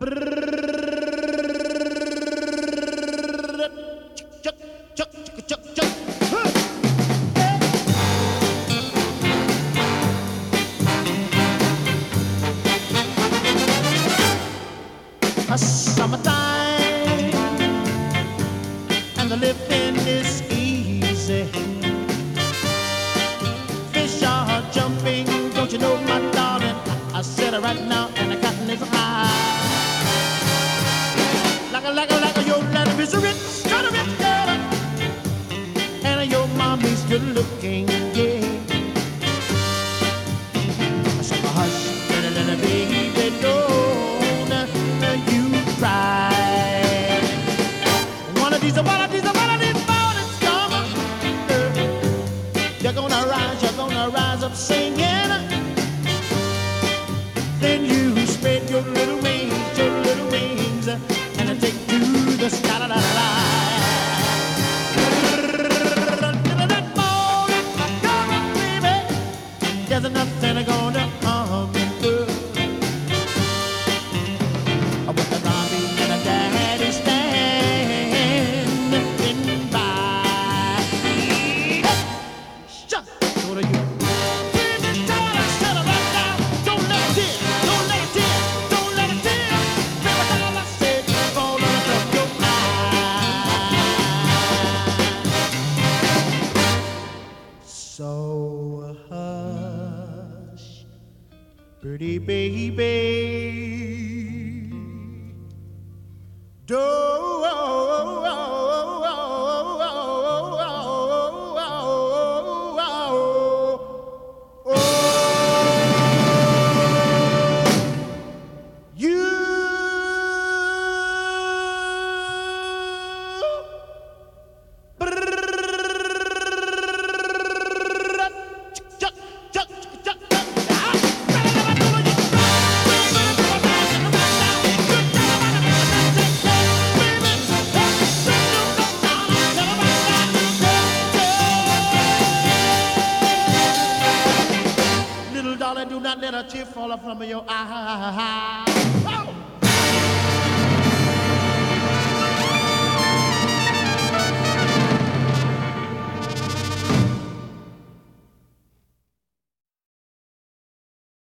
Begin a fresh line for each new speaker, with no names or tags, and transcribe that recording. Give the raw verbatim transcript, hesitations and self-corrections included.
Summertime and the living is easy. Fish are jumping, don't you know, my darling? I, I said it right now, and the cotton is high. Like a, like a, like a, your daddy is a rich, kind of rich girl, and your mommy's good looking, yeah. I said, hush, little, little baby, don't you cry. One of these, one of these, one of these mornings come, uh, you're gonna rise, you're gonna rise up singing. Then you spread your little wings, your little wings, and take to the sky. La, la, la, la. That morning come, baby, there's nothing gonna harm you. So hush, pretty baby, don't do not let a tear fall from your eye. Oh!